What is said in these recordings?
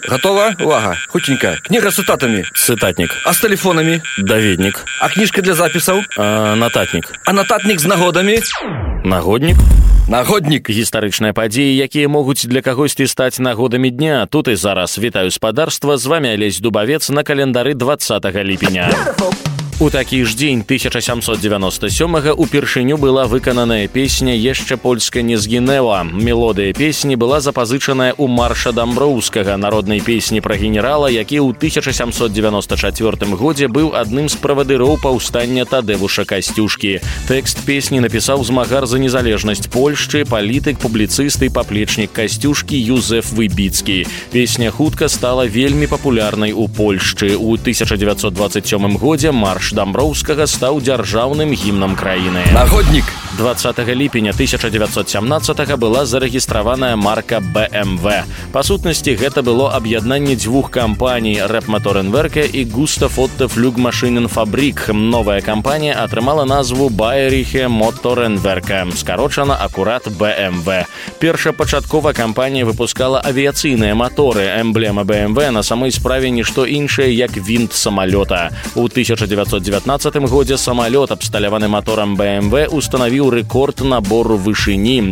Готова? Увага. Хутенька. Книга с цитатами. Цытатнік. А с телефонами? Даведнік. А книжка для записаў? Нататнік. А нататник с нагодами? Нагоднік. Нагодник. Гістарычныя падзеі, якія могуць для кагосьці стаць нагодамі дня. Тут і зараз вітаю спадарства, з вами Алесь Дубавец на календары 20 ліпеня. У такі ж дзень 1797-га упершыню была выкананая песня «Яшчэ Польска не згінэла». Мелодыя песні была запазычаная ў марша Дамброўскага, народнай песні пра генерала, які ў 1794 годзе быў адным з правадыроў паўстання Тадэвуша Касцюшкі. Тэкст песні напісаў змагар за незалежнасць Польшчы, палітык, публіцыст і паплечнік Касцюшкі Юзеф Выбіцкі. Песня хутка стала вельмі папулярнай у Польшчы. У 1927 годзе марш Дамброўскага стаў дзяржаўным гімнам краіны. Нагодник. 20 ліпеня 1917 была зарэгістраваная марка BMW. Па сутнасці, гэта было аб'яднанне дзвюх кампаній Рэп Моторенверке і Густав Отто Флюгмашиненфабрик. Новая кампанія атрымала назву Байерихе Моторенверке, скарочана акурат BMW. Першапачаткова кампанія выпускала авіяцыйныя маторы. Эмблема BMW на самой справе нішто іншае, як вінт самалёта. У 1919 годзе самалёт, абсталяваны моторам BMW, устанавіў рэкорд набору вышыні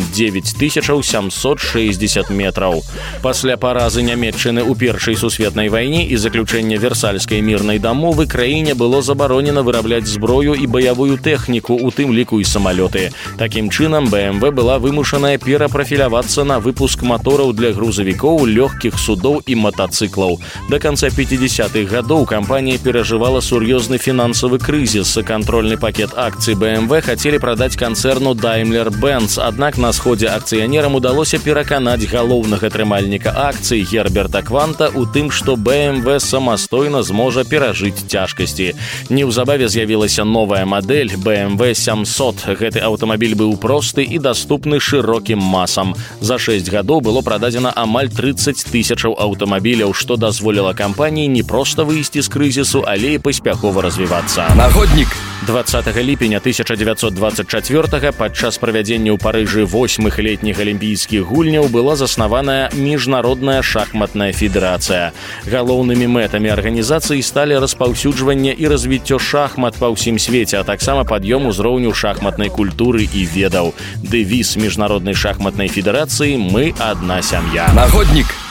9760 метраў. Пасля паразы Нямецчыны ў Першай сусветнай вайне і заключэння Версальскай мірнай дамовы краіне было забаронена вырабляць зброю і баявую тэхніку, у тым ліку і самалёты. Такім чынам, BMW была вымушаная перапрафілявацца на выпуск матораў для грузавікоў, лёгкіх судоў і матацыклаў. Да канца 50-х гадоў кампанія перажывала сур'ёзны фінансавы крызіс. Кантрольны пакет акцый BMW хацелі прадаць канцэрну Daimler-Benz, аднак на сходзе акцыянерам удалося пераканаць галоўнага трымальніка акцый Герберта Кванта у тым, што BMW самастойна зможа перажыць цяжкасці. Неўзабаве з'явілася новая мадэль BMW 700. Гэты аўтамабіль быў просты і даступны шырокім масам. За 6 гадоў было прададзена амаль 30 тысячаў аўтамабіляў, што дазволіла кампаніі не проста выйсці з крызісу, але і паспяхова развівацца. Нагодник. 20 ліпеня 1924 падчас правядзення ў Парыжы 8-х летніх алімпійскіх гульняў была заснаваная Міжнародная шахматная федэрацыя. Галоўнымі мэтамі арганізацыі сталі распаўсюджванне і развіццё шахмат па ўсім свеце, а таксама пад'ём узроўню шахматнай культуры і ведаў. Дэвіз Міжнароднай шахматнай федэрацыі «Мы адна сям'я». Нагодник.